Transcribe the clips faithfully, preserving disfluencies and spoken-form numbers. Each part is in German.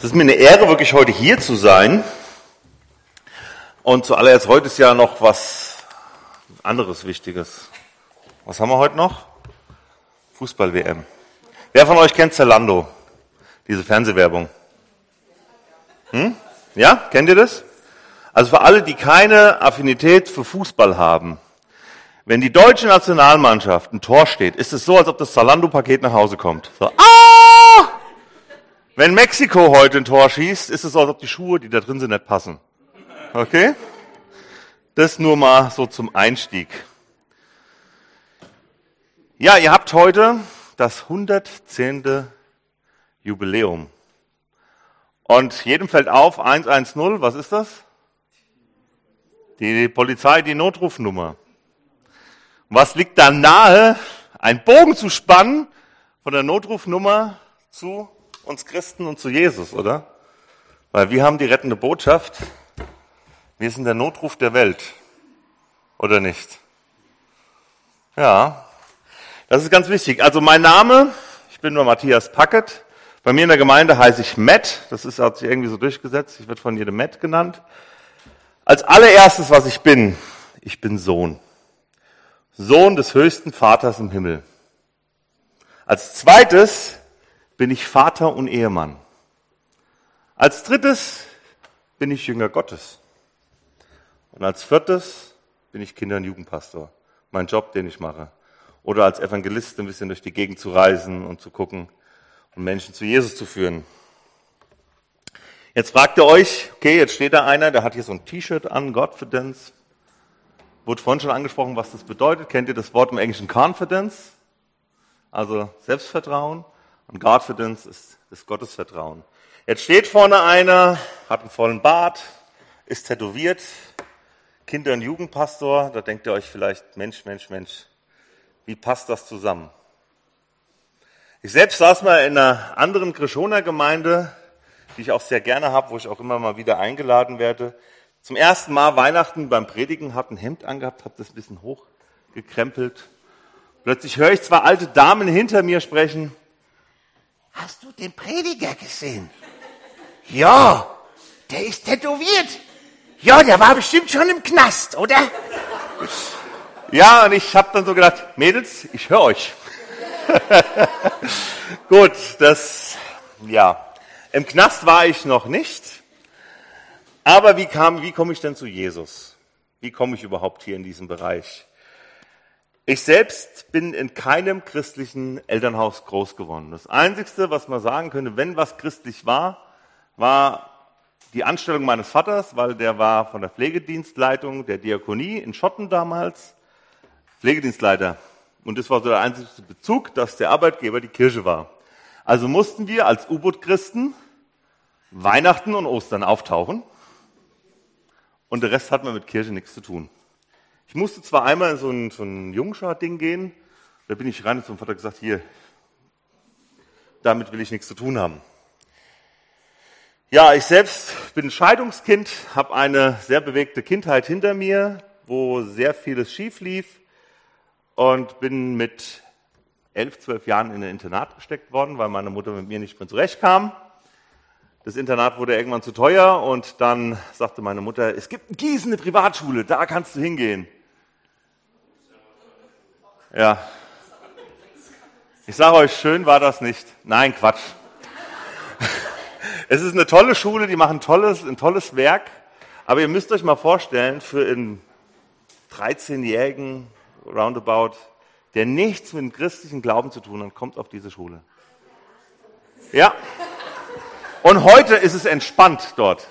Es ist mir eine Ehre, wirklich heute hier zu sein. Und zuallererst, heute ist ja noch was anderes Wichtiges. Was haben wir heute noch? Fußball-W M. Wer von euch kennt Zalando? Diese Fernsehwerbung. Hm? Ja, kennt ihr das? Also für alle, die keine Affinität für Fußball haben, wenn die deutsche Nationalmannschaft ein Tor steht, ist es so, als ob das Zalando-Paket nach Hause kommt. So, ah! Wenn Mexiko heute ein Tor schießt, ist es so, als ob die Schuhe, die da drin sind, nicht passen. Okay? Das nur mal so zum Einstieg. Ja, ihr habt heute das hundertzehnte Jubiläum. Und jedem fällt auf, hundertzehn, was ist das? Die Polizei, die Notrufnummer. Was liegt da nahe, einen Bogen zu spannen von der Notrufnummer zu uns Christen und zu Jesus, oder? Weil wir haben die rettende Botschaft. Wir sind der Notruf der Welt. Oder nicht? Ja, das ist ganz wichtig. Also mein Name, ich bin nur Matthias Packet. Bei mir in der Gemeinde heiße ich Matt. Das ist, hat sich irgendwie so durchgesetzt. Ich werde von jedem Matt genannt. Als allererstes, was ich bin, ich bin Sohn. Sohn des höchsten Vaters im Himmel. Als zweites bin ich Vater und Ehemann. Als drittes bin ich Jünger Gottes. Und als viertes bin ich Kinder- und Jugendpastor. Mein Job, den ich mache. Oder als Evangelist ein bisschen durch die Gegend zu reisen und zu gucken und Menschen zu Jesus zu führen. Jetzt fragt ihr euch, okay, jetzt steht da einer, der hat hier so ein T-Shirt an, Godfidence. Wurde vorhin schon angesprochen, was das bedeutet. Kennt ihr das Wort im Englischen Confidence? Also Selbstvertrauen. Und Godfidence ist das Gottesvertrauen. Jetzt steht vorne einer, hat einen vollen Bart, ist tätowiert, Kinder- und Jugendpastor. Da denkt ihr euch vielleicht, Mensch, Mensch, Mensch, wie passt das zusammen? Ich selbst saß mal in einer anderen Grischoner Gemeinde, die ich auch sehr gerne habe, wo ich auch immer mal wieder eingeladen werde. Zum ersten Mal Weihnachten beim Predigen, habe ein Hemd angehabt, habe das ein bisschen hochgekrempelt. Plötzlich höre ich zwei alte Damen hinter mir sprechen. Hast du den Prediger gesehen? Ja, der ist tätowiert. Ja, der war bestimmt schon im Knast, oder? Ja, und ich habe dann so gedacht, Mädels, ich höre euch. Gut, das, ja. Im Knast war ich noch nicht. Aber wie kam, wie komme ich denn zu Jesus? Wie komme ich überhaupt hier in diesem Bereich? Ich selbst bin in keinem christlichen Elternhaus groß geworden. Das Einzige, was man sagen könnte, wenn was christlich war, war die Anstellung meines Vaters, weil der war von der Pflegedienstleitung der Diakonie in Schotten damals Pflegedienstleiter. Und das war so der einzige Bezug, dass der Arbeitgeber die Kirche war. Also mussten wir als U-Boot-Christen Weihnachten und Ostern auftauchen. Und der Rest hat man mit Kirche nichts zu tun. Ich musste zwar einmal in so ein, so ein Jungschar-Ding gehen, da bin ich rein und zum Vater gesagt, hier, damit will ich nichts zu tun haben. Ja, ich selbst bin Scheidungskind, habe eine sehr bewegte Kindheit hinter mir, wo sehr vieles schief lief und bin mit elf, zwölf Jahren in ein Internat gesteckt worden, weil meine Mutter mit mir nicht mehr zurechtkam. Das Internat wurde irgendwann zu teuer und dann sagte meine Mutter, es gibt in Gießen eine Privatschule, da kannst du hingehen. Ja. Ich sage euch, schön war das nicht. Nein, Quatsch. Es ist eine tolle Schule, die machen tolles, ein tolles Werk, aber ihr müsst euch mal vorstellen, für einen dreizehnjährigen Roundabout, der nichts mit dem christlichen Glauben zu tun hat, kommt auf diese Schule. Ja. Und heute ist es entspannt dort.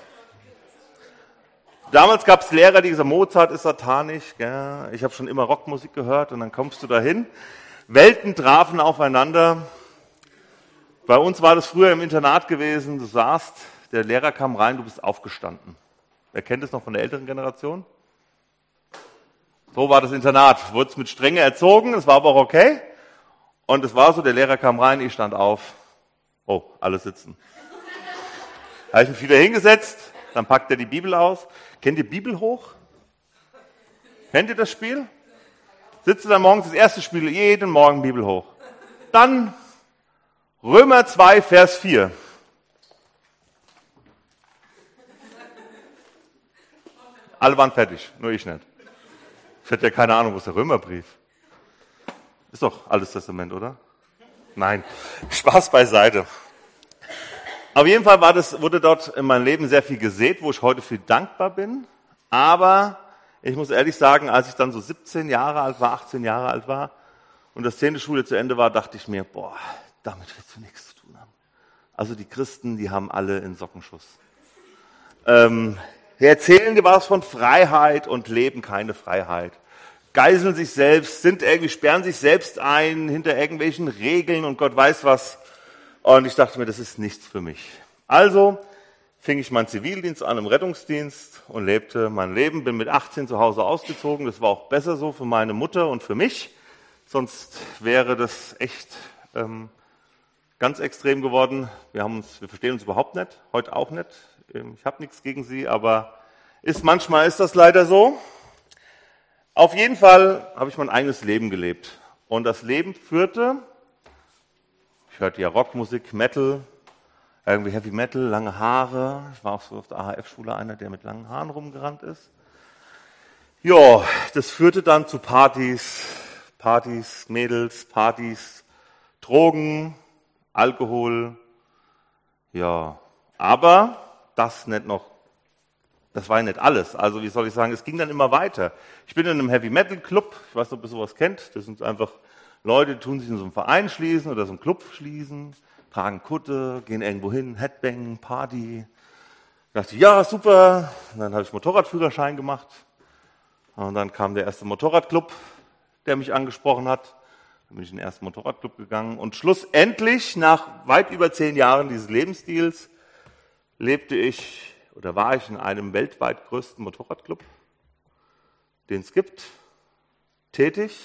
Damals gab es Lehrer, die gesagt haben, Mozart ist satanisch. Gell? Ich habe schon immer Rockmusik gehört und dann kommst du dahin. Welten trafen aufeinander. Bei uns war das früher im Internat gewesen. Du saßt, der Lehrer kam rein, du bist aufgestanden. Wer kennt es noch von der älteren Generation? So war das Internat. Du wurdest mit Strenge erzogen, das war aber auch okay. Und es war so, der Lehrer kam rein, ich stand auf. Oh, alle sitzen. Da habe ich mich wieder hingesetzt, dann packt er die Bibel aus. Kennt ihr Bibel hoch? Kennt ihr das Spiel? Sitzt dann morgens das erste Spiel, jeden Morgen Bibel hoch. Dann Römer zwei, Vers vier. Alle waren fertig, nur ich nicht. Ich hatte ja keine Ahnung, wo ist der Römerbrief? Ist doch Altes Testament, oder? Nein, Spaß beiseite. Auf jeden Fall war das, wurde dort in meinem Leben sehr viel gesät, wo ich heute viel dankbar bin. Aber ich muss ehrlich sagen, als ich dann so siebzehn Jahre alt war, achtzehn Jahre alt war und das zehnte Schule zu Ende war, dachte ich mir, boah, damit willst du nichts zu tun haben. Also die Christen, die haben alle in Sockenschuss. Ähm, die erzählen dir was von Freiheit und leben keine Freiheit. Geiseln sich selbst, sind irgendwie, sperren sich selbst ein hinter irgendwelchen Regeln und Gott weiß was. Und ich dachte mir, das ist nichts für mich. Also fing ich meinen Zivildienst an im Rettungsdienst und lebte mein Leben. Bin mit achtzehn zu Hause ausgezogen. Das war auch besser so für meine Mutter und für mich. Sonst wäre das echt ähm, ganz extrem geworden. Wir haben uns, wir verstehen uns überhaupt nicht, heute auch nicht. Ich habe nichts gegen sie, aber ist manchmal ist das leider so. Auf jeden Fall habe ich mein eigenes Leben gelebt. Und das Leben führte, ich hörte ja Rockmusik, Metal, irgendwie Heavy Metal, lange Haare. Ich war auch so auf der A H F-Schule einer, der mit langen Haaren rumgerannt ist. Ja, das führte dann zu Partys, Partys, Mädels, Partys, Drogen, Alkohol. Ja, aber das nicht noch, das war ja nicht alles. Also wie soll ich sagen, es ging dann immer weiter. Ich bin in einem Heavy Metal Club, ich weiß nicht, ob ihr sowas kennt. Das sind einfach Leute, die tun sich in so einen Verein schließen oder so einen Club schließen, tragen Kutte, gehen irgendwo hin, Headbang, Party. Da dachte ich, ja, super. Und dann habe ich Motorradführerschein gemacht. Und dann kam der erste Motorradclub, der mich angesprochen hat. Dann bin ich in den ersten Motorradclub gegangen. Und schlussendlich, nach weit über zehn Jahren dieses Lebensstils, lebte ich oder war ich in einem weltweit größten Motorradclub, den es gibt, tätig.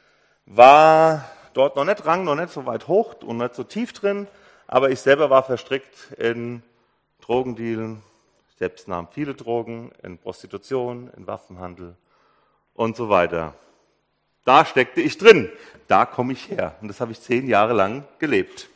War dort noch nicht Rang, noch nicht so weit hoch und nicht so tief drin, aber ich selber war verstrickt in Drogendealen, selbst nahm viele Drogen, in Prostitution, in Waffenhandel und so weiter. Da steckte ich drin, da komme ich her und das habe ich zehn Jahre lang gelebt.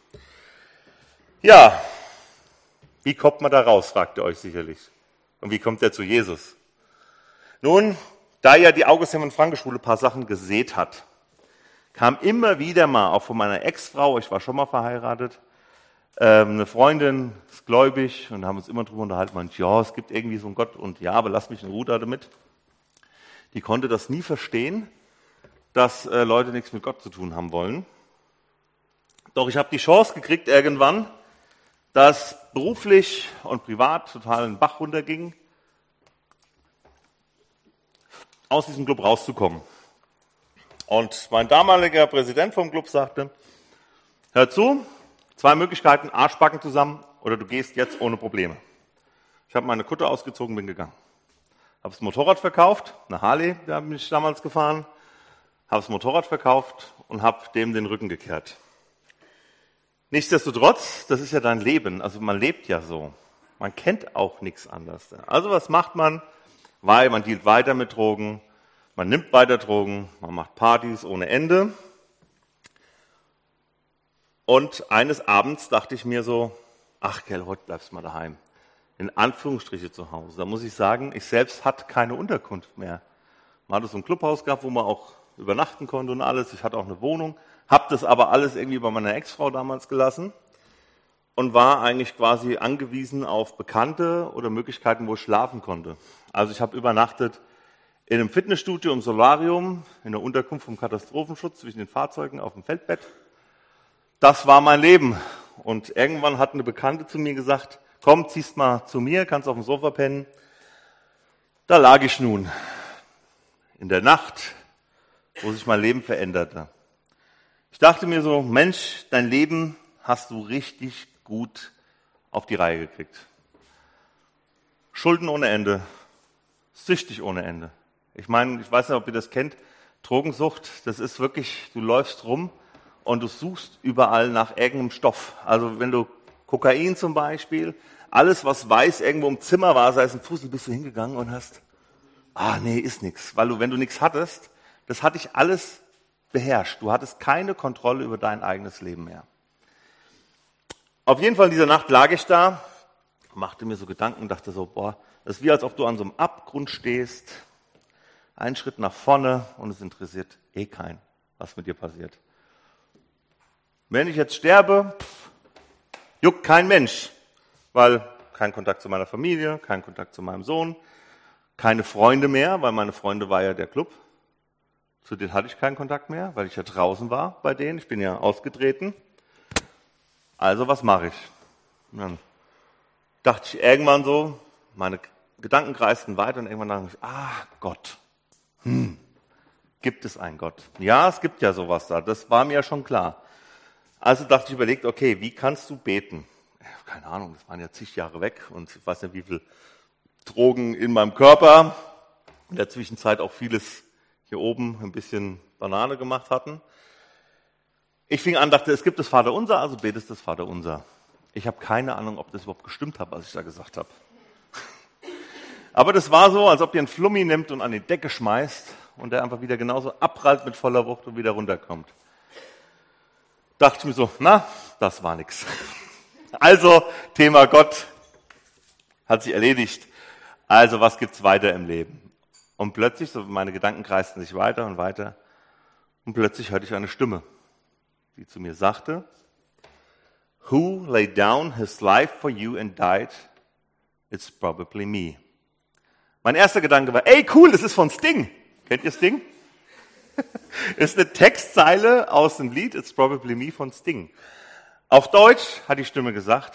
Ja, wie kommt man da raus, fragt ihr euch sicherlich. Und wie kommt er zu Jesus? Nun, da ja die August-Hermann-Franke-Schule ein paar Sachen gesät hat, kam immer wieder mal, auch von meiner Ex-Frau, ich war schon mal verheiratet, ähm, eine Freundin, ist gläubig, und haben uns immer drüber unterhalten, meint, ja, es gibt irgendwie so einen Gott, und ja, aber lass mich in Ruhe damit. Die konnte das nie verstehen, dass äh, Leute nichts mit Gott zu tun haben wollen. Doch ich habe die Chance gekriegt irgendwann, dass beruflich und privat total in den Bach runterging, aus diesem Club rauszukommen. Und mein damaliger Präsident vom Club sagte, hör zu, zwei Möglichkeiten, Arschbacken zusammen oder du gehst jetzt ohne Probleme. Ich habe meine Kutte ausgezogen, bin gegangen. Habe das Motorrad verkauft, eine Harley, da bin ich damals gefahren, habe das Motorrad verkauft und habe dem den Rücken gekehrt. Nichtsdestotrotz, das ist ja dein Leben, also man lebt ja so. Man kennt auch nichts anderes. Also was macht man? Weil man dealt weiter mit Drogen, man nimmt weiter Drogen, man macht Partys ohne Ende. Und eines Abends dachte ich mir so, ach Kerl, heute bleibst du mal daheim. In Anführungsstriche zu Hause. Da muss ich sagen, ich selbst hatte keine Unterkunft mehr. Man hatte so ein Clubhaus gehabt, wo man auch übernachten konnte und alles. Ich hatte auch eine Wohnung, habe das aber alles irgendwie bei meiner Ex-Frau damals gelassen und war eigentlich quasi angewiesen auf Bekannte oder Möglichkeiten, wo ich schlafen konnte. Also ich habe übernachtet in einem Fitnessstudio im Solarium, in der Unterkunft vom Katastrophenschutz zwischen den Fahrzeugen auf dem Feldbett. Das war mein Leben. Und irgendwann hat eine Bekannte zu mir gesagt, komm, ziehst mal zu mir, kannst auf dem Sofa pennen. Da lag ich nun in der Nacht, wo sich mein Leben veränderte. Ich dachte mir so, Mensch, dein Leben hast du richtig gut auf die Reihe gekriegt. Schulden ohne Ende, süchtig ohne Ende. Ich meine, ich weiß nicht, ob ihr das kennt, Drogensucht, das ist wirklich, du läufst rum und du suchst überall nach irgendeinem Stoff. Also wenn du Kokain zum Beispiel, alles was weiß irgendwo im Zimmer war, sei es ein Fuß, bist du hingegangen und hast, ah nee, ist nix. Weil du, wenn du nichts hattest, das hat dich alles beherrscht. Du hattest keine Kontrolle über dein eigenes Leben mehr. Auf jeden Fall in dieser Nacht lag ich da machte mir so Gedanken, dachte so, boah, das ist wie als ob du an so einem Abgrund stehst, einen Schritt nach vorne und es interessiert eh keinen, was mit dir passiert. Wenn ich jetzt sterbe, pff, juckt kein Mensch, weil kein Kontakt zu meiner Familie, kein Kontakt zu meinem Sohn, keine Freunde mehr, weil meine Freunde war ja der Club. Zu denen hatte ich keinen Kontakt mehr, weil ich ja draußen war bei denen. Ich bin ja ausgetreten. Also was mache ich? Und dann dachte ich irgendwann so, meine Gedanken kreisten weiter und irgendwann dachte ich, ah Gott, hm, gibt es einen Gott? Ja, es gibt ja sowas da, das war mir ja schon klar. Also dachte ich, überlegt, okay, wie kannst du beten? Keine Ahnung, das waren ja zig Jahre weg und ich weiß nicht, wie viel Drogen in meinem Körper, in der Zwischenzeit auch vieles hier oben ein bisschen Banane gemacht hatten. Ich fing an, dachte, es gibt das Vaterunser, also betest das Vaterunser. Ich habe keine Ahnung, ob das überhaupt gestimmt hat, was ich da gesagt habe. Aber das war so, als ob ihr einen Flummi nimmt und an die Decke schmeißt und der einfach wieder genauso abprallt mit voller Wucht und wieder runterkommt. Dachte ich mir so, na, das war nix. Also, Thema Gott hat sich erledigt. Also, was gibt's weiter im Leben? Und plötzlich, so meine Gedanken kreisten sich weiter und weiter, und plötzlich hörte ich eine Stimme, die zu mir sagte, Who laid down his life for you and died? It's probably me. Mein erster Gedanke war, ey cool, das ist von Sting. Kennt ihr Sting? Das ist eine Textzeile aus dem Lied It's probably me von Sting. Auf Deutsch hat die Stimme gesagt,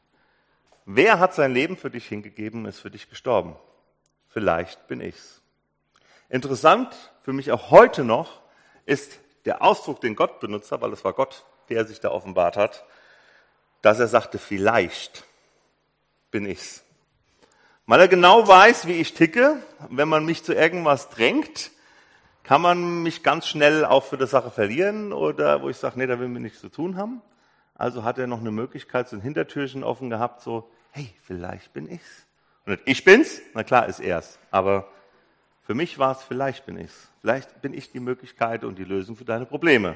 wer hat sein Leben für dich hingegeben und ist für dich gestorben? Vielleicht bin ich's. Interessant für mich auch heute noch ist der Ausdruck, den Gott benutzt hat, weil es war Gott, der sich da offenbart hat, dass er sagte, vielleicht bin ich's. Weil er genau weiß, wie ich ticke. Wenn man mich zu irgendwas drängt, kann man mich ganz schnell auch für die Sache verlieren oder wo ich sage, nee, da will mir nichts zu tun haben. Also hat er noch eine Möglichkeit, so ein Hintertürchen offen gehabt, so, hey, vielleicht bin ich's. Und nicht, ich bin's, na klar ist er's, aber für mich war es, vielleicht bin ich's. Vielleicht bin ich die Möglichkeit und die Lösung für deine Probleme.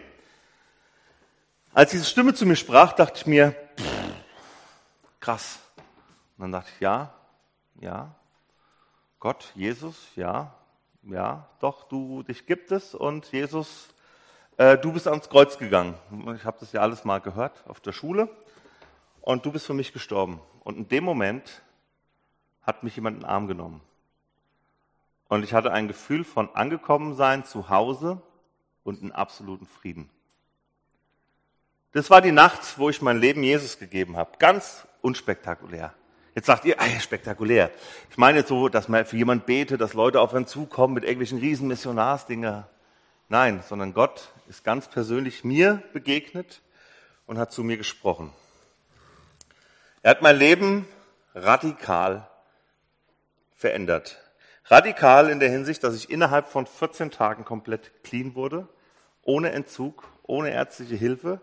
Als diese Stimme zu mir sprach, dachte ich mir, pff, krass. Und dann dachte ich, ja, ja, Gott, Jesus, ja, ja, doch, du, dich gibt es und Jesus, äh, du bist ans Kreuz gegangen. Ich habe das ja alles mal gehört auf der Schule und du bist für mich gestorben. Und in dem Moment hat mich jemand in den Arm genommen. Und ich hatte ein Gefühl von Angekommensein zu Hause und einen absoluten Frieden. Das war die Nacht, wo ich mein Leben Jesus gegeben habe. Ganz unspektakulär. Jetzt sagt ihr, ey, spektakulär. Ich meine jetzt so, dass man für jemanden betet, dass Leute auf einen zukommen mit irgendwelchen riesen Missionarsdinger. Nein, sondern Gott ist ganz persönlich mir begegnet und hat zu mir gesprochen. Er hat mein Leben radikal verändert. Radikal in der Hinsicht, dass ich innerhalb von vierzehn Tagen komplett clean wurde, ohne Entzug, ohne ärztliche Hilfe.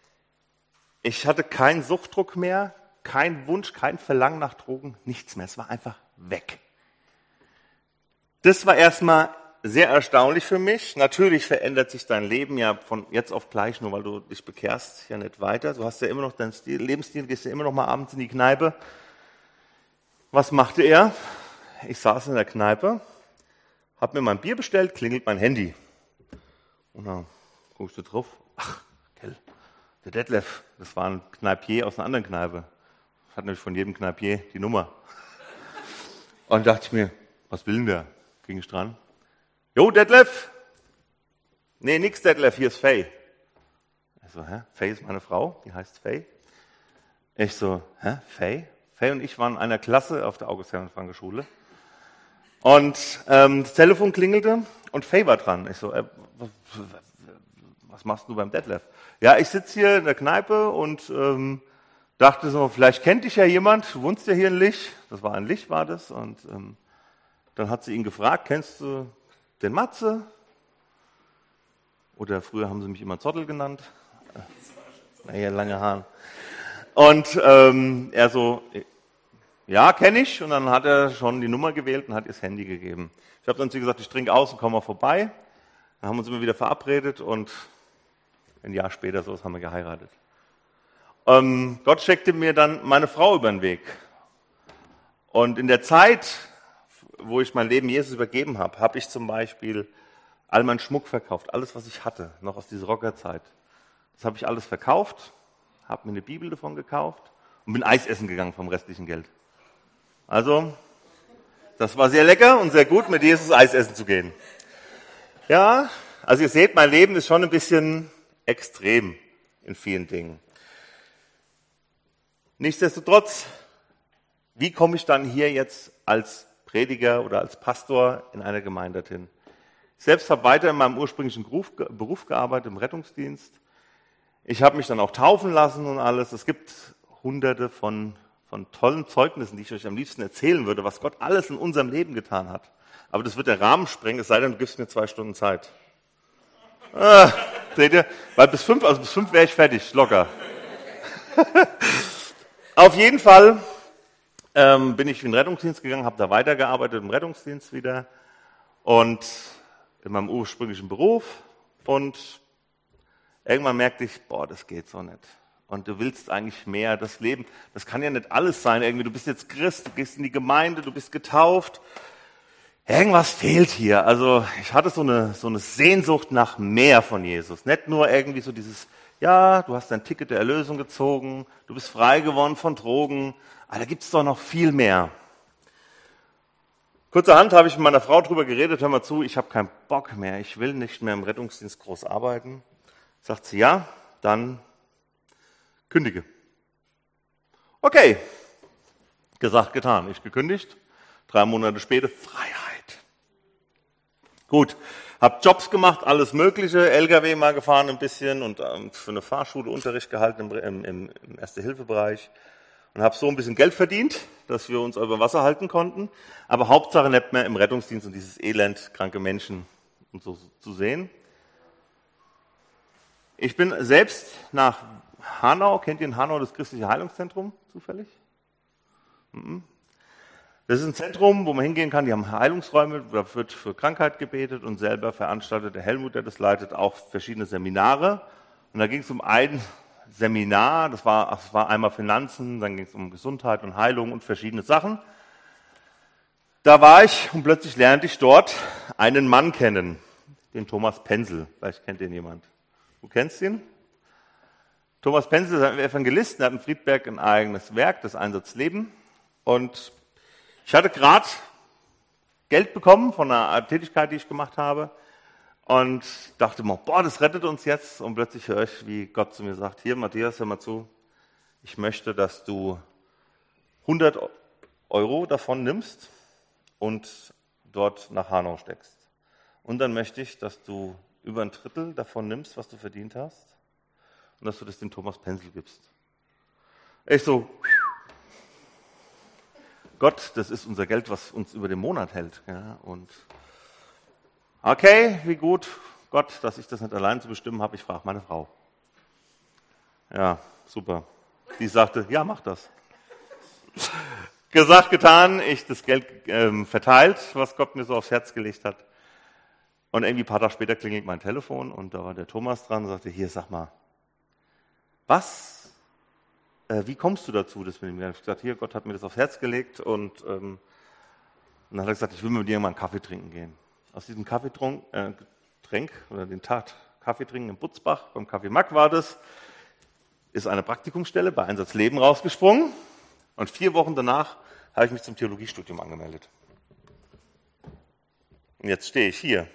Ich hatte keinen Suchtdruck mehr, keinen Wunsch, kein Verlangen nach Drogen, nichts mehr. Es war einfach weg. Das war erstmal sehr erstaunlich für mich. Natürlich verändert sich dein Leben ja von jetzt auf gleich, nur weil du dich bekehrst, ja nicht weiter. Du hast ja immer noch deinen Stil, Lebensstil, gehst ja immer noch mal abends in die Kneipe. Was machte er? Ich saß in der Kneipe, habe mir mein Bier bestellt, klingelt mein Handy. Und dann guckst du drauf, ach, Kell, der Detlef, das war ein Kneipier aus einer anderen Kneipe. Hat nämlich von jedem Kneipier die Nummer. Und dachte ich mir, was will denn der? Ging ich dran. Jo, Detlef? Nee, nix Detlef, hier ist Faye. Ich so, hä? Faye ist meine Frau, die heißt Faye. Ich so, hä? Faye? Faye und ich waren in einer Klasse auf der August-Hermann-Franke-Schule. Und ähm, das Telefon klingelte und Faye war dran. Ich so, äh, was, was machst du beim Detlef? Ja, ich sitze hier in der Kneipe und ähm, dachte so, vielleicht kennt dich ja jemand, du wohnst ja hier in Lich. Das war ein Lich, war das. Und ähm, dann hat sie ihn gefragt, kennst du den Matze? Oder früher haben sie mich immer Zottel genannt. Naja, lange Haare. Und ähm, er so, ja, kenne ich. Und dann hat er schon die Nummer gewählt und hat ihr das Handy gegeben. Ich habe dann zu ihr gesagt, ich trinke aus und komme mal vorbei. Dann haben wir uns immer wieder verabredet und ein Jahr später so haben wir geheiratet. Ähm, Gott steckte mir dann meine Frau über den Weg. Und in der Zeit, wo ich mein Leben Jesus übergeben habe, habe ich zum Beispiel all meinen Schmuck verkauft, alles, was ich hatte, noch aus dieser Rockerzeit. Das habe ich alles verkauft, habe mir eine Bibel davon gekauft und bin Eis essen gegangen vom restlichen Geld. Also, das war sehr lecker und sehr gut, mit Jesus Eis essen zu gehen. Ja, also ihr seht, mein Leben ist schon ein bisschen extrem in vielen Dingen. Nichtsdestotrotz, wie komme ich dann hier jetzt als Prediger oder als Pastor in einer Gemeinde hin? Ich selbst habe weiter in meinem ursprünglichen Beruf, Beruf gearbeitet, im Rettungsdienst. Ich habe mich dann auch taufen lassen und alles. Es gibt hunderte von, von tollen Zeugnissen, die ich euch am liebsten erzählen würde, was Gott alles in unserem Leben getan hat. Aber das wird der Rahmen sprengen, es sei denn, du gibst mir zwei Stunden Zeit. Ah, seht ihr? Weil bis fünf, also bis fünf wäre ich fertig, locker. Auf jeden Fall ähm, bin ich in den Rettungsdienst gegangen, habe da weitergearbeitet im Rettungsdienst wieder und in meinem ursprünglichen Beruf. Und irgendwann merkte ich, boah, das geht so nicht. Und du willst eigentlich mehr, das Leben, das kann ja nicht alles sein. Irgendwie, du bist jetzt Christ, du gehst in die Gemeinde, du bist getauft. Irgendwas fehlt hier. Also ich hatte so eine, so eine Sehnsucht nach mehr von Jesus. Nicht nur irgendwie so dieses, ja, du hast dein Ticket der Erlösung gezogen, du bist frei geworden von Drogen, aber da gibt es doch noch viel mehr. Kurzerhand habe ich mit meiner Frau drüber geredet, hör mal zu, ich habe keinen Bock mehr, ich will nicht mehr im Rettungsdienst groß arbeiten. Sagt sie, ja, dann kündige. Okay, gesagt, getan, ich gekündigt, drei Monate später, Freiheit. Gut, habe Jobs gemacht, alles mögliche, L K W mal gefahren ein bisschen und ähm, für eine Fahrschule Unterricht gehalten im, im, im Erste-Hilfe-Bereich. Und habe so ein bisschen Geld verdient, dass wir uns über Wasser halten konnten. Aber Hauptsache nicht mehr im Rettungsdienst und dieses Elend, kranke Menschen und so zu sehen. Ich bin selbst nach Hanau, kennt ihr in Hanau das Christliche Heilungszentrum zufällig? Das ist ein Zentrum, wo man hingehen kann, die haben Heilungsräume, da wird für Krankheit gebetet und selber veranstaltet der Helmut, der das leitet, auch verschiedene Seminare. Und da ging es um ein Seminar, das war, das war einmal Finanzen, dann ging es um Gesundheit und Heilung und verschiedene Sachen. Da war ich und plötzlich lernte ich dort einen Mann kennen, den Thomas Penzel. Vielleicht kennt ihn jemand. Du kennst ihn? Thomas Penzel ist ein Evangelist, der hat in Friedberg ein eigenes Werk, das Einsatzleben. Und ich hatte gerade Geld bekommen von einer Tätigkeit, die ich gemacht habe. Und dachte mir, boah, das rettet uns jetzt. Und plötzlich höre ich, wie Gott zu mir sagt, hier Matthias, hör mal zu, ich möchte, dass du hundert Euro davon nimmst und dort nach Hanau steckst. Und dann möchte ich, dass du über ein Drittel davon nimmst, was du verdient hast, und dass du das dem Thomas Penzel gibst. Ich so, Gott, das ist unser Geld, was uns über den Monat hält. Ja, und okay, wie gut, Gott, dass ich das nicht allein zu bestimmen habe, ich frage meine Frau. Ja, super. Die sagte, ja, mach das. Gesagt, getan, ich das Geld ähm, verteilt, was Gott mir so aufs Herz gelegt hat. Und irgendwie ein paar Tage später klingelt mein Telefon und da war der Thomas dran und sagte, hier, sag mal, was, äh, wie kommst du dazu? Das mit ihm? Ich habe gesagt, hier, Gott hat mir das aufs Herz gelegt und, ähm, und dann hat er gesagt, ich will mit dir mal einen Kaffee trinken gehen. Aus diesem Kaffeetrunk, äh, Getränk oder den Tat Kaffee trinken in Butzbach, beim Kaffee Mack war das, ist eine Praktikumsstelle bei Einsatz Leben rausgesprungen und vier Wochen danach habe ich mich zum Theologiestudium angemeldet. Und jetzt stehe ich hier.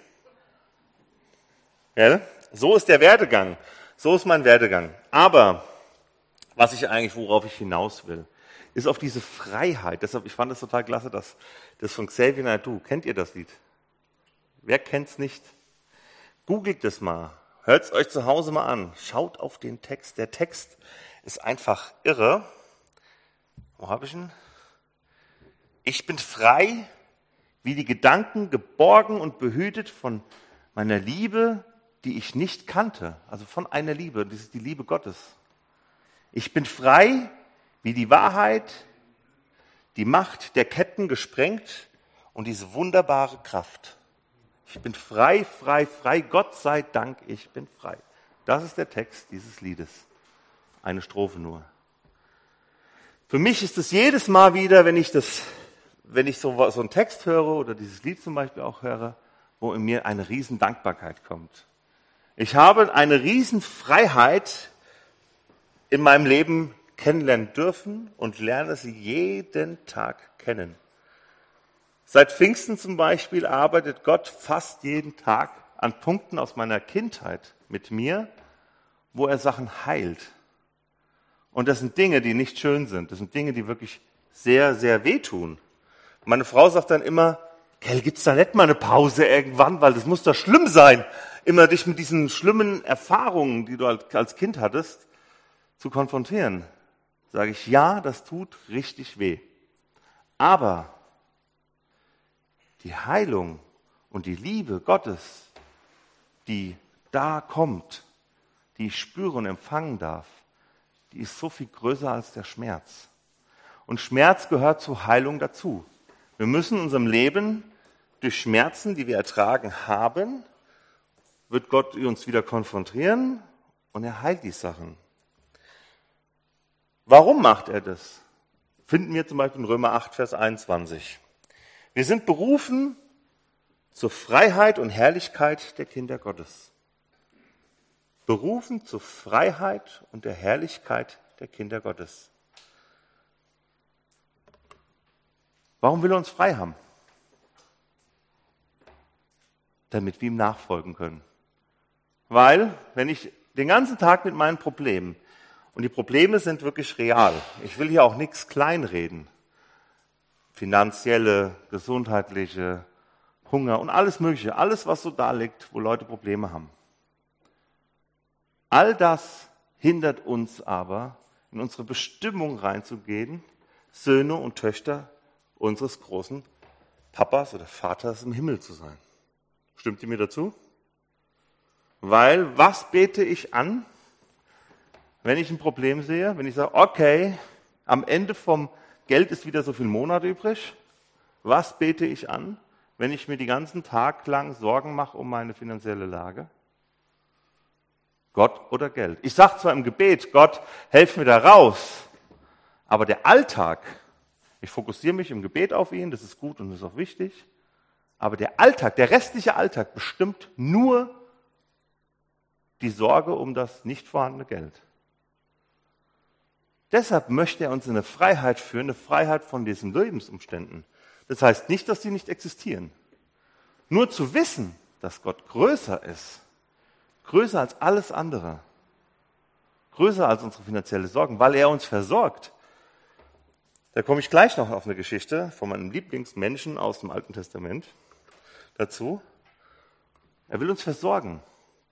Gell? So ist der Werdegang, so ist mein Werdegang. Aber was ich eigentlich, worauf ich hinaus will, ist auf diese Freiheit. Deshalb, ich fand es total klasse, dass das von Xavier Naidoo, kennt ihr das Lied? Wer kennt's nicht? Googelt das mal. Hört es euch zu Hause mal an. Schaut auf den Text. Der Text ist einfach irre. Wo habe ich ihn? Ich bin frei, wie die Gedanken geborgen und behütet von meiner Liebe, die ich nicht kannte. Also von einer Liebe. Das ist die Liebe Gottes. Ich bin frei, wie die Wahrheit, die Macht der Ketten gesprengt und diese wunderbare Kraft. Ich bin frei, frei, frei, Gott sei Dank, ich bin frei. Das ist der Text dieses Liedes. Eine Strophe nur. Für mich ist es jedes Mal wieder, wenn ich das wenn ich so, so einen Text höre oder dieses Lied zum Beispiel auch höre, wo in mir eine riesen Dankbarkeit kommt. Ich habe eine riesen Freiheit in meinem Leben kennenlernen dürfen und lerne sie jeden Tag kennen. Seit Pfingsten zum Beispiel arbeitet Gott fast jeden Tag an Punkten aus meiner Kindheit mit mir, wo er Sachen heilt. Und das sind Dinge, die nicht schön sind. Das sind Dinge, die wirklich sehr, sehr wehtun. Meine Frau sagt dann immer, Kell, gibt's da nicht mal eine Pause irgendwann, weil das muss doch schlimm sein, immer dich mit diesen schlimmen Erfahrungen, die du als Kind hattest, zu konfrontieren. Sage ich, ja, das tut richtig weh. Aber die Heilung und die Liebe Gottes, die da kommt, die ich spüre und empfangen darf, die ist so viel größer als der Schmerz. Und Schmerz gehört zur Heilung dazu. Wir müssen in unserem Leben durch Schmerzen, die wir ertragen haben, wird Gott uns wieder konfrontieren und er heilt die Sachen. Warum macht er das? Finden wir zum Beispiel in Römer acht, Vers einundzwanzig. Wir sind berufen zur Freiheit und Herrlichkeit der Kinder Gottes. Berufen zur Freiheit und der Herrlichkeit der Kinder Gottes. Warum will er uns frei haben? Damit wir ihm nachfolgen können. Weil, wenn ich den ganzen Tag mit meinen Problemen, und die Probleme sind wirklich real, ich will hier auch nichts kleinreden, finanzielle, gesundheitliche, Hunger und alles Mögliche, alles, was so da liegt, wo Leute Probleme haben. All das hindert uns aber, in unsere Bestimmung reinzugehen, Söhne und Töchter unseres großen Papas oder Vaters im Himmel zu sein. Stimmt ihr mir dazu? Weil, was bete ich an, wenn ich ein Problem sehe? Wenn ich sage, okay, am Ende vom Geld ist wieder so viel Monat übrig. Was bete ich an, wenn ich mir den ganzen Tag lang Sorgen mache um meine finanzielle Lage? Gott oder Geld? Ich sage zwar im Gebet, Gott, helf mir da raus, aber der Alltag, ich fokussiere mich im Gebet auf ihn, das ist gut und das ist auch wichtig, aber der Alltag, der restliche Alltag bestimmt nur die Sorge um das nicht vorhandene Geld. Deshalb möchte er uns in eine Freiheit führen, eine Freiheit von diesen Lebensumständen. Das heißt nicht, dass die nicht existieren. Nur zu wissen, dass Gott größer ist, größer als alles andere, größer als unsere finanzielle Sorgen, weil er uns versorgt. Da komme ich gleich noch auf eine Geschichte von meinem Lieblingsmenschen aus dem Alten Testament dazu. Er will uns versorgen,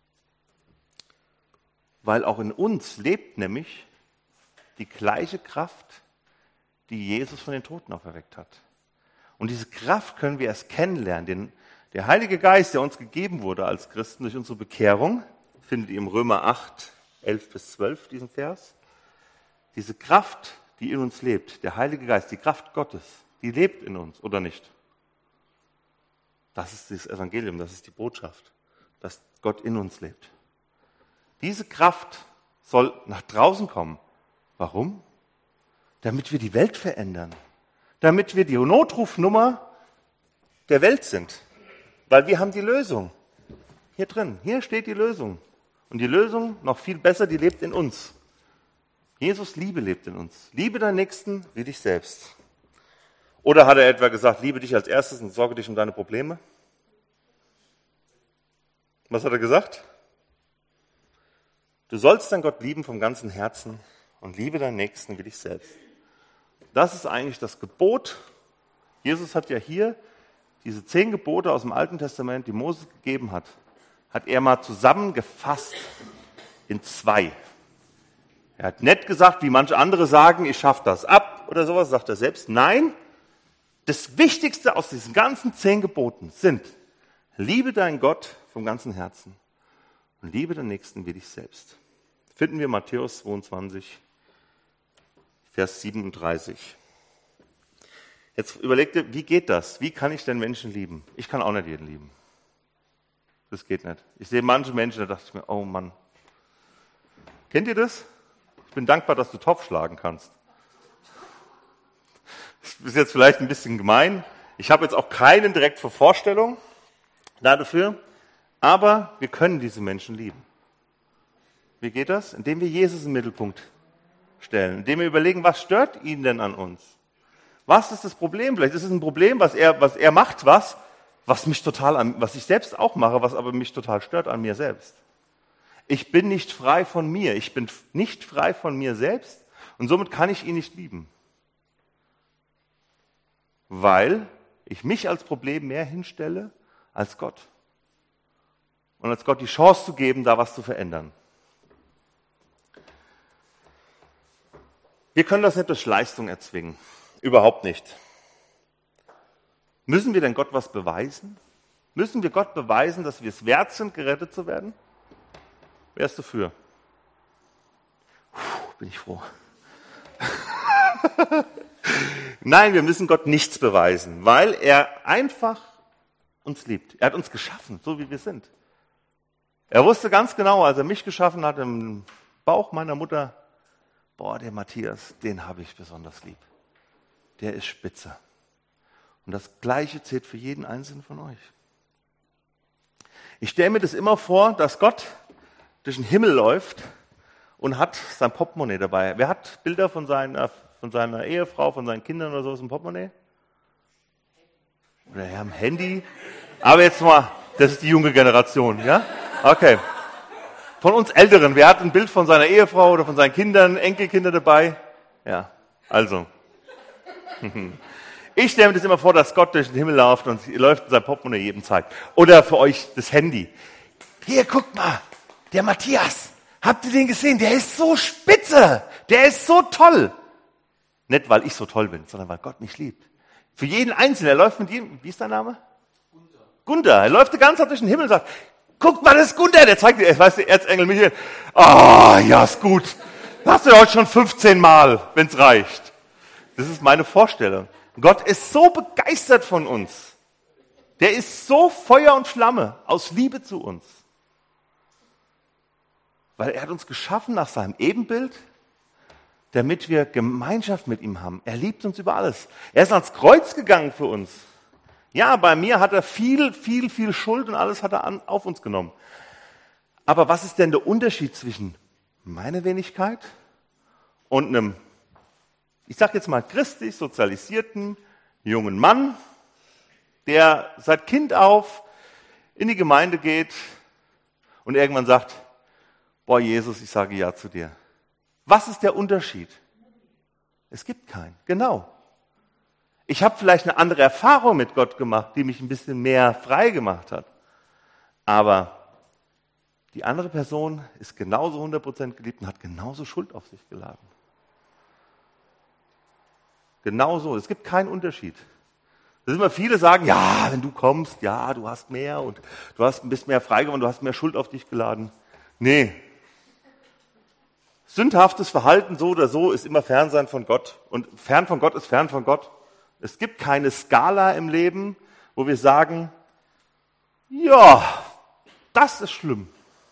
weil auch in uns lebt nämlich die gleiche Kraft, die Jesus von den Toten auferweckt hat. Und diese Kraft können wir erst kennenlernen. Den, der Heilige Geist, der uns gegeben wurde als Christen durch unsere Bekehrung, findet ihr im Römer acht, elf bis zwölf, diesen Vers. Diese Kraft, die in uns lebt, der Heilige Geist, die Kraft Gottes, die lebt in uns, oder nicht? Das ist das Evangelium, das ist die Botschaft, dass Gott in uns lebt. Diese Kraft soll nach draußen kommen. Warum? Damit wir die Welt verändern. Damit wir die Notrufnummer der Welt sind. Weil wir haben die Lösung. Hier drin, hier steht die Lösung. Und die Lösung, noch viel besser, die lebt in uns. Jesus Liebe lebt in uns. Liebe deinen Nächsten wie dich selbst. Oder hat er etwa gesagt, liebe dich als erstes und sorge dich um deine Probleme? Was hat er gesagt? Du sollst deinen Gott lieben vom ganzen Herzen und liebe deinen Nächsten wie dich selbst. Das ist eigentlich das Gebot. Jesus hat ja hier diese zehn Gebote aus dem Alten Testament, die Moses gegeben hat, hat er mal zusammengefasst in zwei. Er hat nicht gesagt, wie manche andere sagen, ich schaffe das ab oder sowas, sagt er selbst. Nein, das Wichtigste aus diesen ganzen zehn Geboten sind, liebe deinen Gott vom ganzen Herzen und liebe den Nächsten wie dich selbst. Finden wir Matthäus zweiundzwanzig, Vers siebenunddreißig. Jetzt überlegt ihr, wie geht das? Wie kann ich denn Menschen lieben? Ich kann auch nicht jeden lieben. Das geht nicht. Ich sehe manche Menschen, da dachte ich mir, oh Mann. Kennt ihr das? Ich bin dankbar, dass du Topf schlagen kannst. ist jetzt vielleicht ein bisschen gemein. Ich habe jetzt auch keinen direkt vor Vorstellung dafür, aber wir können diese Menschen lieben. Wie geht das? Indem wir Jesus im Mittelpunkt stellen, indem wir überlegen, was stört ihn denn an uns? Was ist das Problem? Vielleicht ist es ein Problem, was er, was er macht, was, was mich total an, was ich selbst auch mache, was aber mich total stört an mir selbst. Ich bin nicht frei von mir. Ich bin nicht frei von mir selbst und somit kann ich ihn nicht lieben. Weil ich mich als Problem mehr hinstelle als Gott. Und als Gott die Chance zu geben, da was zu verändern. Wir können das nicht durch Leistung erzwingen. Überhaupt nicht. Müssen wir denn Gott was beweisen? Müssen wir Gott beweisen, dass wir es wert sind, gerettet zu werden? Wer ist dafür? Puh, bin ich froh. Nein, wir müssen Gott nichts beweisen, weil er einfach uns liebt. Er hat uns geschaffen, so wie wir sind. Er wusste ganz genau, als er mich geschaffen hat im Bauch meiner Mutter, boah, der Matthias, den habe ich besonders lieb. Der ist spitze. Und das Gleiche zählt für jeden Einzelnen von euch. Ich stelle mir das immer vor, dass Gott durch den Himmel läuft und hat sein Portemonnaie dabei. Wer hat Bilder von seiner, von seiner Ehefrau, von seinen Kindern oder so im Portemonnaie? Oder ja, am Handy. Aber jetzt mal, das ist die junge Generation, ja? Okay. Von uns Älteren, wer hat ein Bild von seiner Ehefrau oder von seinen Kindern, Enkelkinder dabei? Ja, also. Ich stelle mir das immer vor, dass Gott durch den Himmel läuft und läuft sein Portemonnaie jedem zeigt. Oder für euch das Handy. Hier, guckt mal, der Matthias. Habt ihr den gesehen? Der ist so spitze. Der ist so toll. Nicht, weil ich so toll bin, sondern weil Gott mich liebt. Für jeden Einzelnen. Er läuft mit jedem, wie ist dein Name? Gunther. Gunther. Er läuft die ganze Zeit durch den Himmel und sagt, guckt mal, das ist Gunther. Der zeigt dir, ich weiß, der Erzengel Michael. Ah, ja, ist gut. Das hast du heute schon fünfzehn Mal, wenn es reicht. Das ist meine Vorstellung. Gott ist so begeistert von uns. Der ist so Feuer und Flamme aus Liebe zu uns. Weil er hat uns geschaffen nach seinem Ebenbild, damit wir Gemeinschaft mit ihm haben. Er liebt uns über alles. Er ist ans Kreuz gegangen für uns. Ja, bei mir hat er viel, viel, viel Schuld und alles hat er an, auf uns genommen. Aber was ist denn der Unterschied zwischen meiner Wenigkeit und einem, ich sage jetzt mal christlich sozialisierten jungen Mann, der seit Kind auf in die Gemeinde geht und irgendwann sagt, boah Jesus, ich sage ja zu dir. Was ist der Unterschied? Es gibt keinen, genau. Ich habe vielleicht eine andere Erfahrung mit Gott gemacht, die mich ein bisschen mehr frei gemacht hat. Aber die andere Person ist genauso hundert Prozent geliebt und hat genauso Schuld auf sich geladen. Genauso, es gibt keinen Unterschied. Da sind immer viele sagen, ja, wenn du kommst, ja, du hast mehr und du hast, bist mehr frei geworden, du hast mehr Schuld auf dich geladen. Nee. Sündhaftes Verhalten so oder so ist immer Fernsein von Gott. Und fern von Gott ist fern von Gott. Es gibt keine Skala im Leben, wo wir sagen, ja, das ist schlimm.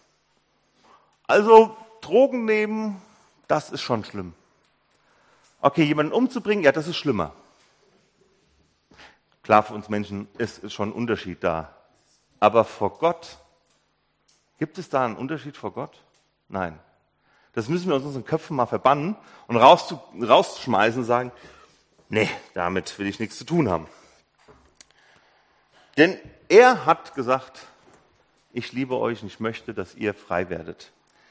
Also Drogen nehmen, das ist schon schlimm. Okay, jemanden umzubringen, ja, das ist schlimmer. Klar, für uns Menschen ist schon ein Unterschied da. Aber vor Gott, gibt es da einen Unterschied vor Gott? Nein. Das müssen wir aus unseren Köpfen mal verbannen und raus, rausschmeißen und sagen, nee, damit will ich nichts zu tun haben. Denn er hat gesagt, ich liebe euch und ich möchte, dass ihr frei werdet.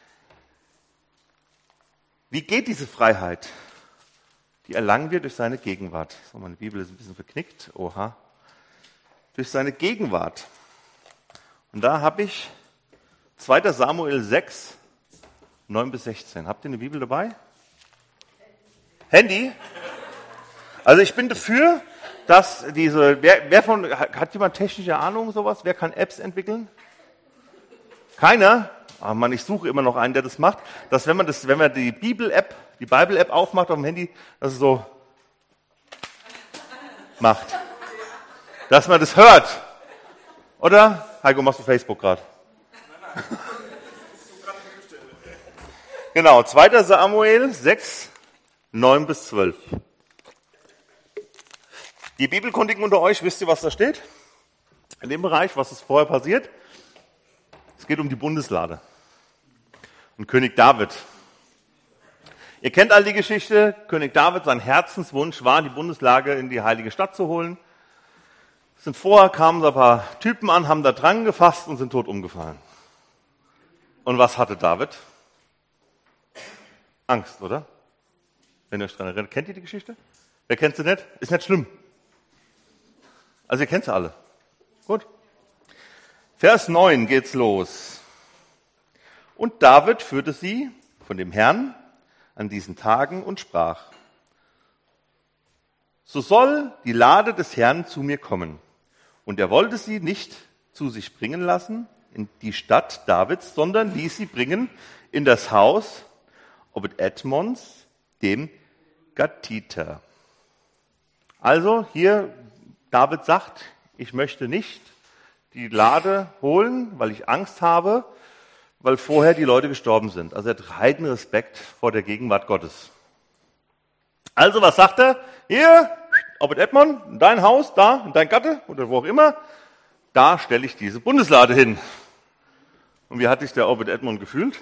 Wie geht diese Freiheit? Die erlangen wir durch seine Gegenwart. So, meine Bibel ist ein bisschen verknickt. Oha. Durch seine Gegenwart. Und da habe ich zweiter Samuel sechs, neun bis sechzehn. Habt ihr eine Bibel dabei? Handy? Also ich bin dafür, dass diese, wer, wer von, hat jemand technische Ahnung, sowas? Wer kann Apps entwickeln? Keiner? Ah Mann, ich suche immer noch einen, der das macht. Dass wenn man das, wenn man die Bibel-App, die Bible-App aufmacht auf dem Handy, dass es so macht. Dass man das hört. Oder? Heiko, machst du Facebook gerade? Genau, zweiter Samuel sechs, neun bis zwölf. Die Bibelkundigen unter euch, wisst ihr, was da steht? In dem Bereich, was ist vorher passiert? Es geht um die Bundeslade und König David. Ihr kennt all die Geschichte. König David, sein Herzenswunsch war, die Bundeslade in die heilige Stadt zu holen. Sind vorher kamen da ein paar Typen an, haben da dran gefasst und sind tot umgefallen. Und was hatte David? Angst, oder? Wenn ihr euch daran erinnert. Kennt ihr die Geschichte? Wer kennt sie nicht? Ist nicht schlimm. Also ihr kennt sie alle. Gut. Vers neun geht's los. Und David führte sie von dem Herrn an diesen Tagen und sprach: So soll die Lade des Herrn zu mir kommen. Und er wollte sie nicht zu sich bringen lassen in die Stadt Davids, sondern ließ sie bringen in das Haus Obed-Edmonds, dem Gatiter. Also hier David sagt, ich möchte nicht die Lade holen, weil ich Angst habe, weil vorher die Leute gestorben sind. Also er hat reinen Respekt vor der Gegenwart Gottes. Also was sagt er? Hier, Obed-Edmond, dein Haus, da, dein Gatte oder wo auch immer, da stelle ich diese Bundeslade hin. Und wie hat sich der Obed-Edmond gefühlt?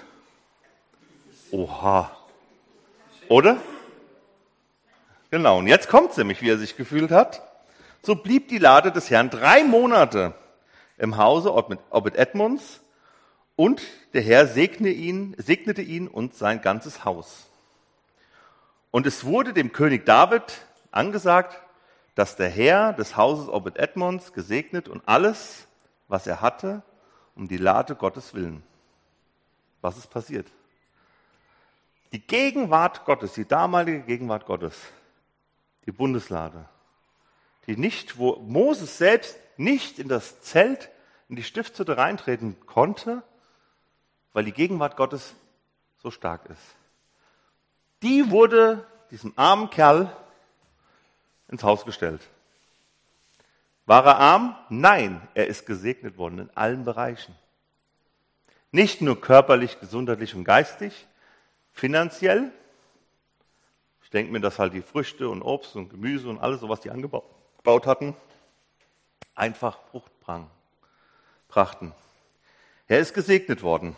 Oha. Oder? Genau, und jetzt kommt es nämlich, wie er sich gefühlt hat. So blieb die Lade des Herrn drei Monate im Hause Obed-Edmonds und der Herr segne ihn, segnete ihn und sein ganzes Haus. Und es wurde dem König David angesagt, dass der Herr des Hauses Obed-Edmonds gesegnet und alles, was er hatte, um die Lade Gottes willen. Was ist passiert? Die Gegenwart Gottes, die damalige Gegenwart Gottes, die Bundeslade, die nicht, wo Moses selbst nicht in das Zelt, in die Stiftshütte reintreten konnte, weil die Gegenwart Gottes so stark ist. Die wurde diesem armen Kerl ins Haus gestellt. War er arm? Nein, er ist gesegnet worden in allen Bereichen. Nicht nur körperlich, gesundheitlich und geistig, finanziell. Ich denke mir, dass halt die Früchte und Obst und Gemüse und alles, so was die angebaut hatten, einfach Frucht brachten. Er ist gesegnet worden.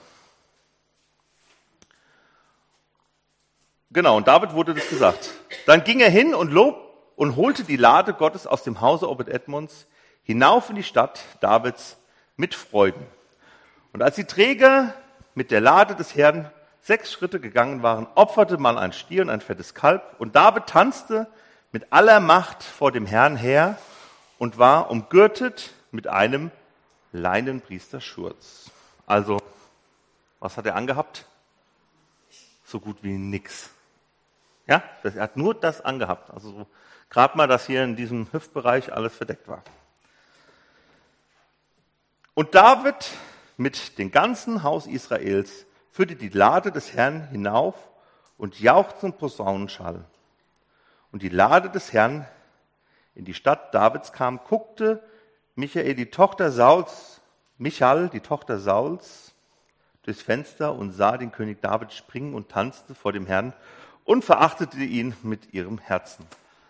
Genau, und David wurde das gesagt. Dann ging er hin und lob und holte die Lade Gottes aus dem Hause Obed-Edmonds hinauf in die Stadt Davids mit Freuden. Und als die Träger mit der Lade des Herrn sechs Schritte gegangen waren, opferte man ein Stier und ein fettes Kalb. Und David tanzte mit aller Macht vor dem Herrn her und war umgürtet mit einem Leinenpriesterschurz. Also, was hat er angehabt? So gut wie nix. Ja, er hat nur das angehabt. Also so, gerade mal, dass hier in diesem Hüftbereich alles verdeckt war. Und David mit dem ganzen Haus Israels führte die Lade des Herrn hinauf und jauchzte und Posaunenschall. Und die Lade des Herrn in die Stadt Davids kam, guckte Michael, die Tochter Sauls, Michal, die Tochter Sauls, durchs Fenster und sah den König David springen und tanzte vor dem Herrn und verachtete ihn mit ihrem Herzen.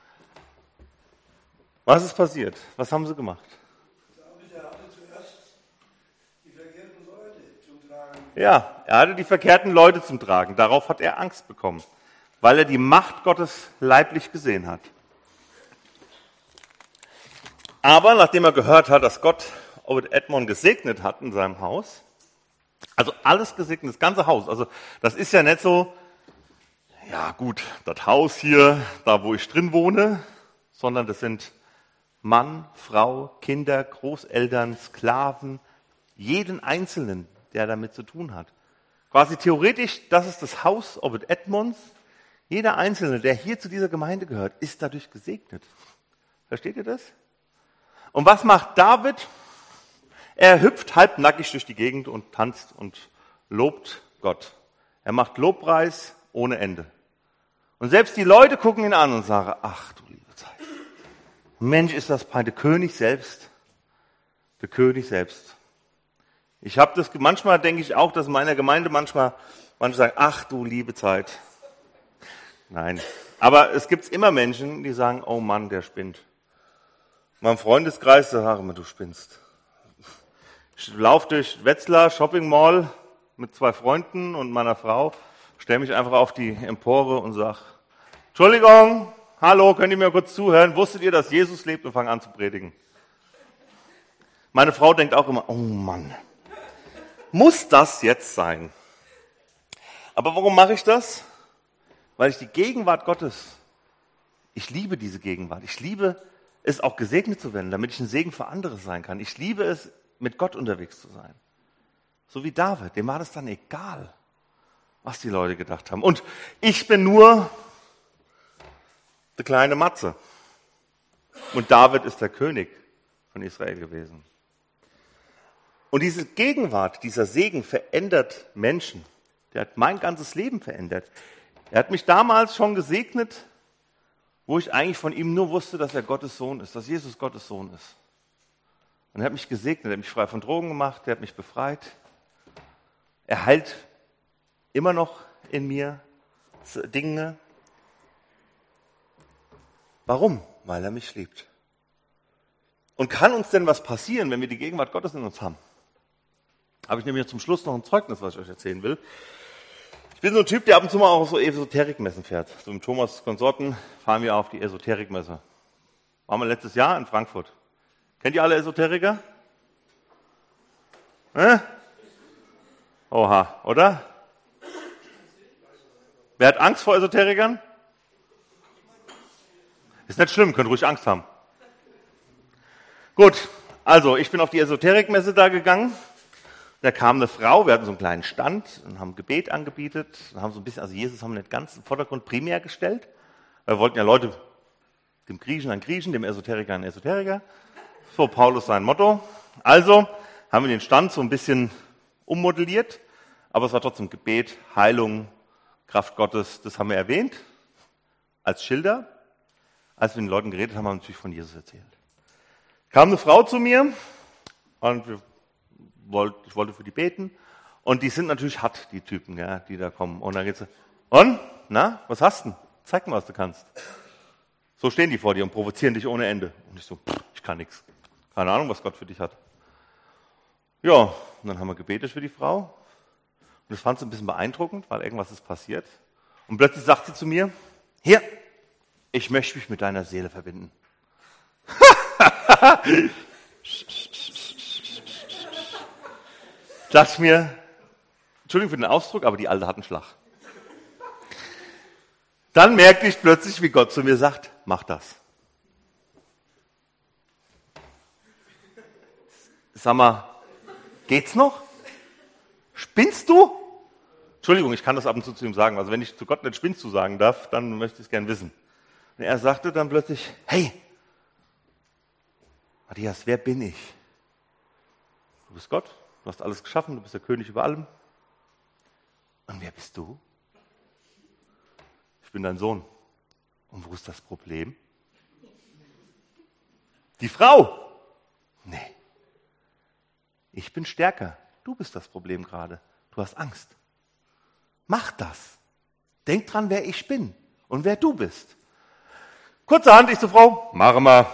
Was ist passiert? Was haben sie gemacht? David hatte zuerst die verkehrten Leute zum Tragen. Ja, er hatte die verkehrten Leute zum Tragen. Darauf hat er Angst bekommen, weil er die Macht Gottes leiblich gesehen hat. Aber nachdem er gehört hat, dass Gott Obed-Edmond gesegnet hat in seinem Haus, also alles gesegnet, das ganze Haus, also das ist ja nicht so, ja gut, das Haus hier, da wo ich drin wohne, sondern das sind Mann, Frau, Kinder, Großeltern, Sklaven, jeden Einzelnen, der damit zu tun hat. Quasi theoretisch, das ist das Haus Obed-Edmonds. Jeder Einzelne, der hier zu dieser Gemeinde gehört, ist dadurch gesegnet. Versteht ihr das? Und was macht David? Er hüpft halbnackig durch die Gegend und tanzt und lobt Gott. Er macht Lobpreis ohne Ende. Und selbst die Leute gucken ihn an und sagen, ach du liebe Zeit. Mensch, ist das peinlich. Der König selbst. Der König selbst. Ich habe das, manchmal denke ich auch, dass in meiner Gemeinde manchmal, manche sagen, ach du liebe Zeit. Nein. Aber es gibt immer Menschen, die sagen, oh Mann, der spinnt. meinem Freundeskreis, da sage ich mir, du spinnst. Ich laufe durch Wetzlar Shopping Mall mit zwei Freunden und meiner Frau, stelle mich einfach auf die Empore und sage, Entschuldigung, hallo, könnt ihr mir kurz zuhören? Wusstet ihr, dass Jesus lebt? Und fange an zu predigen. Meine Frau denkt auch immer, oh Mann, muss das jetzt sein? Aber warum mache ich das? Weil ich die Gegenwart Gottes, ich liebe diese Gegenwart. Ich liebe es auch gesegnet zu werden, damit ich ein Segen für andere sein kann. Ich liebe es, mit Gott unterwegs zu sein. So wie David, dem war das dann egal, was die Leute gedacht haben. Und ich bin nur der kleine Matze. Und David ist der König von Israel gewesen. Und diese Gegenwart, dieser Segen verändert Menschen. Der hat mein ganzes Leben verändert. Er hat mich damals schon gesegnet, wo ich eigentlich von ihm nur wusste, dass er Gottes Sohn ist, dass Jesus Gottes Sohn ist. Und er hat mich gesegnet, er hat mich frei von Drogen gemacht, er hat mich befreit. Er heilt immer noch in mir Dinge. Warum? Weil er mich liebt. Und kann uns denn was passieren, wenn wir die Gegenwart Gottes in uns haben? Habe ich nämlich zum Schluss noch ein Zeugnis, was ich euch erzählen will. Ich bin so ein Typ, der ab und zu mal auch auf so Esoterikmessen fährt. So mit Thomas Konsorten fahren wir auf die Esoterikmesse. Waren wir letztes Jahr in Frankfurt. Kennt ihr alle Esoteriker? Äh? Oha, oder? Wer hat Angst vor Esoterikern? Ist nicht schlimm, könnt ruhig Angst haben. Gut, also ich bin auf die Esoterikmesse da gegangen. Da kam eine Frau, wir hatten so einen kleinen Stand und haben Gebet angebietet. Und haben so ein bisschen, also Jesus haben wir nicht ganz im Vordergrund primär gestellt. Wir wollten ja Leute, dem Griechen ein Griechen, dem Esoteriker ein Esoteriker. So Paulus sein Motto. Also haben wir den Stand so ein bisschen ummodelliert, aber es war trotzdem Gebet, Heilung, Kraft Gottes, das haben wir erwähnt, als Schilder. Als wir mit den Leuten geredet haben, haben wir natürlich von Jesus erzählt. Kam eine Frau zu mir und wir wollt, ich wollte für die beten und die sind natürlich hart, die Typen, ja, die da kommen. Und dann geht sie, und, na, was hast du denn? Zeig mal, was du kannst. So stehen die vor dir und provozieren dich ohne Ende. Und ich so, pff, ich kann nichts. Keine Ahnung, was Gott für dich hat. Ja, und dann haben wir gebetet für die Frau. Und das fand sie ein bisschen beeindruckend, weil irgendwas ist passiert. Und plötzlich sagt sie zu mir, hier, ich möchte mich mit deiner Seele verbinden. Dachte ich mir, Entschuldigung für den Ausdruck, aber die Alte hat einen Schlag. Dann merkte ich plötzlich, wie Gott zu mir sagt, mach das. Sag mal, geht's noch? Spinnst du? Entschuldigung, ich kann das ab und zu zu ihm sagen. Also wenn ich zu Gott nicht spinnst du sagen darf, dann möchte ich es gern wissen. Und er sagte dann plötzlich, hey, Matthias, wer bin ich? Du bist Gott, du hast alles geschaffen, du bist der König über allem. Und wer bist du? Ich bin dein Sohn. Und wo ist das Problem? Die Frau. Nee. Ich bin stärker. Du bist das Problem gerade. Du hast Angst. Mach das. Denk dran, wer ich bin und wer du bist. Kurzerhand, ich zur Frau, mach mal.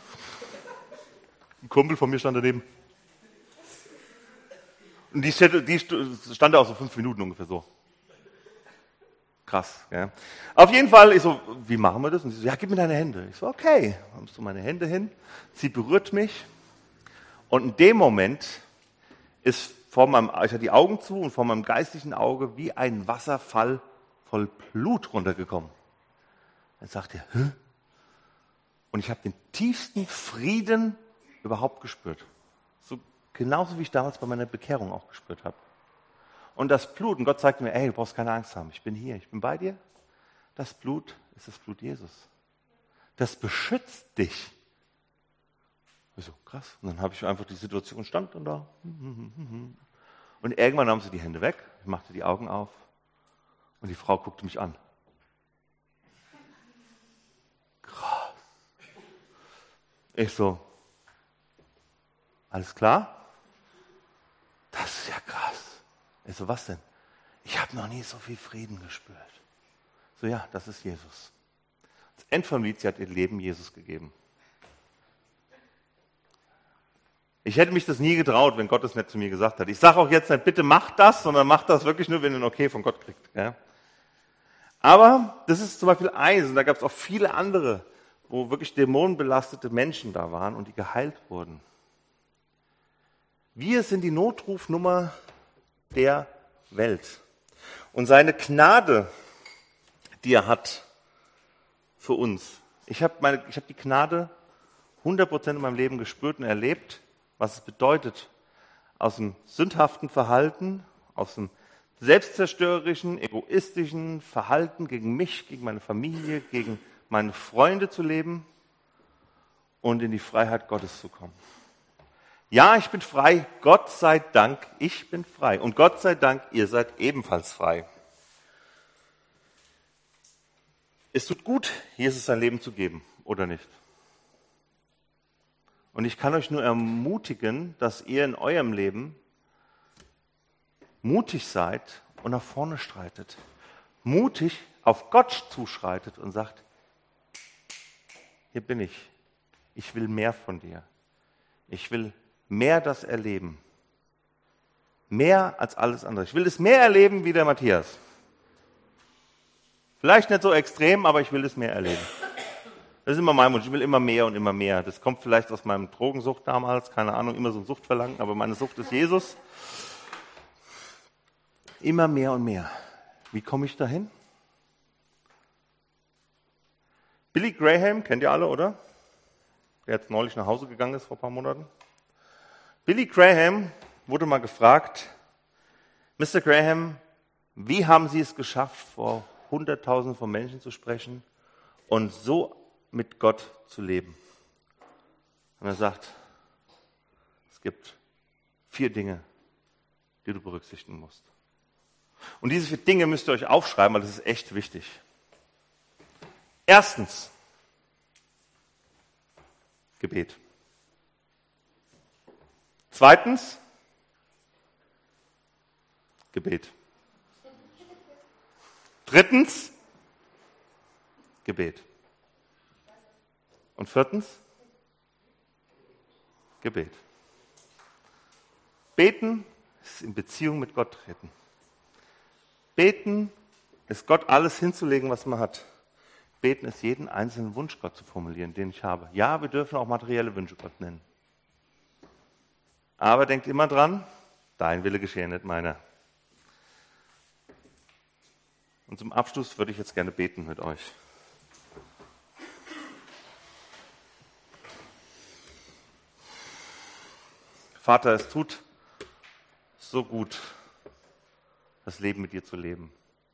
Ein Kumpel von mir stand daneben. Und die stand da auch so fünf Minuten ungefähr so. Krass, ja. Auf jeden Fall, ich so, wie machen wir das? Und sie so, ja, gib mir deine Hände. Ich so, okay. Dann nimmst du meine Hände hin. Sie berührt mich. Und in dem Moment ist vor meinem, ich hatte die Augen zu und vor meinem geistlichen Auge wie ein Wasserfall voll Blut runtergekommen. Dann sagt er, hä? Und ich habe den tiefsten Frieden überhaupt gespürt. So genauso wie ich damals bei meiner Bekehrung auch gespürt habe. Und das Blut, und Gott sagte mir, ey, du brauchst keine Angst haben, ich bin hier, ich bin bei dir. Das Blut ist das Blut Jesus. Das beschützt dich. Ich so, krass. Und dann habe ich einfach die Situation, stand dann da. Und irgendwann nahm sie die Hände weg, ich machte die Augen auf und die Frau guckte mich an. Krass. Ich so, alles klar? Das ist ja krass. Ich so, was denn? Ich habe noch nie so viel Frieden gespürt. So, ja, das ist Jesus. Das End vom Lied, sie hat ihr Leben Jesus gegeben. Ich hätte mich das nie getraut, wenn Gott das nicht zu mir gesagt hat. Ich sage auch jetzt nicht, bitte mach das, sondern mach das wirklich nur, wenn ihr ein Okay von Gott kriegt. Ja? Aber das ist zum Beispiel eins, und da gab es auch viele andere, wo wirklich dämonenbelastete Menschen da waren und die geheilt wurden. Wir sind die Notrufnummer der Welt. Und seine Gnade, die er hat für uns. Ich habe meine, ich habe die Gnade hundert Prozent in meinem Leben gespürt und erlebt, was es bedeutet, aus dem sündhaften Verhalten, aus dem selbstzerstörerischen, egoistischen Verhalten gegen mich, gegen meine Familie, gegen meine Freunde zu leben und in die Freiheit Gottes zu kommen. Ja, ich bin frei, Gott sei Dank, ich bin frei. Und Gott sei Dank, ihr seid ebenfalls frei. Es tut gut, Jesus sein Leben zu geben, oder nicht? Und ich kann euch nur ermutigen, dass ihr in eurem Leben mutig seid und nach vorne streitet. Mutig auf Gott zuschreitet und sagt, hier bin ich. Ich will mehr von dir. Ich will mehr das erleben. Mehr als alles andere. Ich will es mehr erleben wie der Matthias. Vielleicht nicht so extrem, aber ich will es mehr erleben. Das ist immer mein Wunsch. Ich will immer mehr und immer mehr. Das kommt vielleicht aus meinem Drogensucht damals, keine Ahnung, immer so ein Suchtverlangen, aber meine Sucht ist Jesus. Immer mehr und mehr. Wie komme ich dahin? Billy Graham, kennt ihr alle, oder? Der jetzt neulich nach Hause gegangen ist vor ein paar Monaten. Billy Graham wurde mal gefragt, Mister Graham, wie haben Sie es geschafft, vor Hunderttausenden von Menschen zu sprechen und so mit Gott zu leben? Und er sagt, es gibt vier Dinge, die du berücksichtigen musst. Und diese vier Dinge müsst ihr euch aufschreiben, weil das ist echt wichtig. Erstens, Gebet. Zweitens, Gebet. Drittens, Gebet. Und viertens, Gebet. Beten ist in Beziehung mit Gott treten. Beten ist Gott alles hinzulegen, was man hat. Beten ist jeden einzelnen Wunsch Gott zu formulieren, den ich habe. Ja, wir dürfen auch materielle Wünsche Gott nennen. Aber denkt immer dran, dein Wille geschehe, nicht meiner. Und zum Abschluss würde ich jetzt gerne beten mit euch. Vater, es tut so gut, das Leben mit dir zu leben.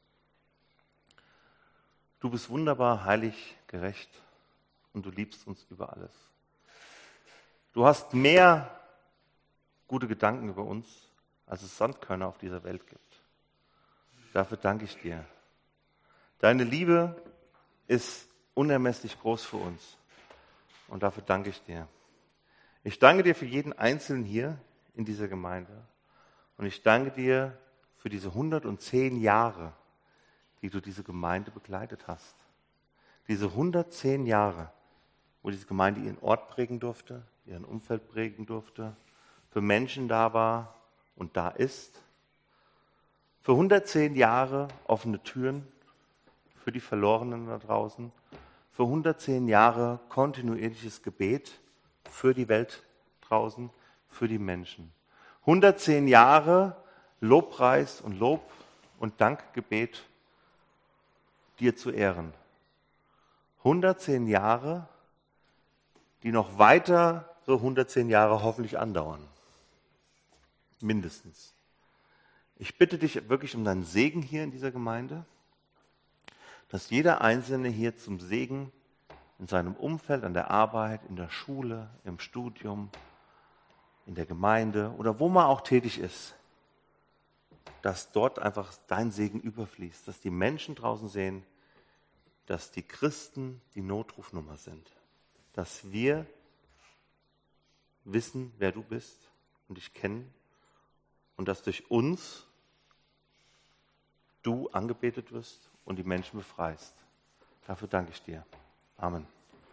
Du bist wunderbar, heilig, gerecht und du liebst uns über alles. Du hast mehr gute Gedanken über uns, als es Sandkörner auf dieser Welt gibt. Dafür danke ich dir. Deine Liebe ist unermesslich groß für uns und dafür danke ich dir. Ich danke dir für jeden Einzelnen hier in dieser Gemeinde und ich danke dir für diese hundertzehn Jahre, die du diese Gemeinde begleitet hast. Diese hundertzehn Jahre, wo diese Gemeinde ihren Ort prägen durfte, ihren Umfeld prägen durfte, für Menschen da war und da ist. Für hundertzehn Jahre offene Türen für die Verlorenen da draußen. Für hundertzehn Jahre kontinuierliches Gebet für die Welt draußen, für die Menschen. hundertzehn Jahre Lobpreis und Lob und Dankgebet dir zu ehren. hundertzehn Jahre, die noch weitere hundertzehn Jahre hoffentlich andauern. Mindestens. Ich bitte dich wirklich um deinen Segen hier in dieser Gemeinde, dass jeder Einzelne hier zum Segen in seinem Umfeld, an der Arbeit, in der Schule, im Studium, in der Gemeinde oder wo man auch tätig ist, dass dort einfach dein Segen überfließt, dass die Menschen draußen sehen, dass die Christen die Notrufnummer sind, dass wir wissen, wer du bist und dich kennen und dass durch uns du angebetet wirst und die Menschen befreist. Dafür danke ich dir. Amen.